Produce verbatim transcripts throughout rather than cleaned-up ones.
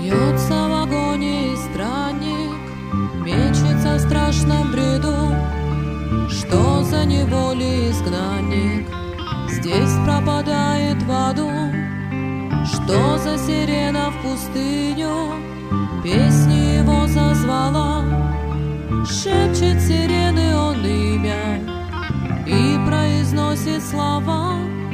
Бьется в агонии странник, мечется в страшном бреду. Что за неволей изгнанник здесь пропадает в аду? Что за сирена в пустыню песни его зазвала? Шепчет сирены он имя и произносит слова.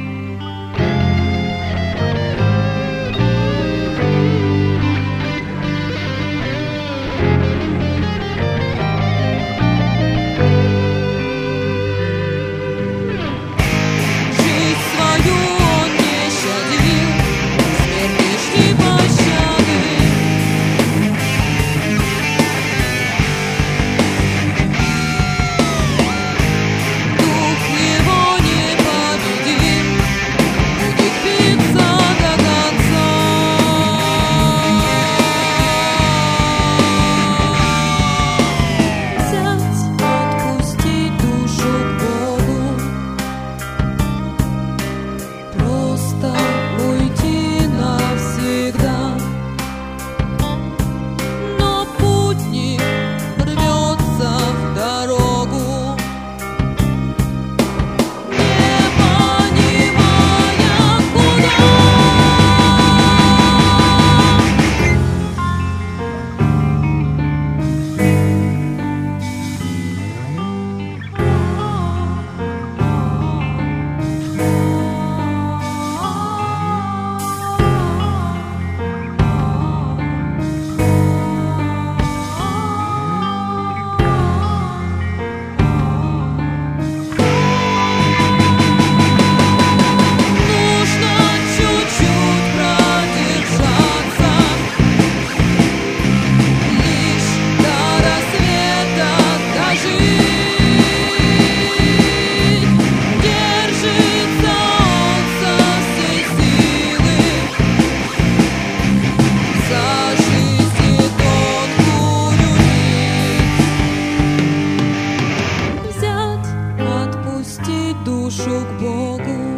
Душу к Богу,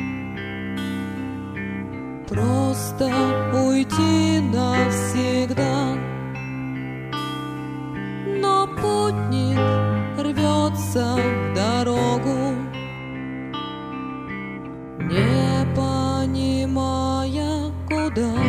просто уйти навсегда. Но путник рвется в дорогу, не понимая, куда.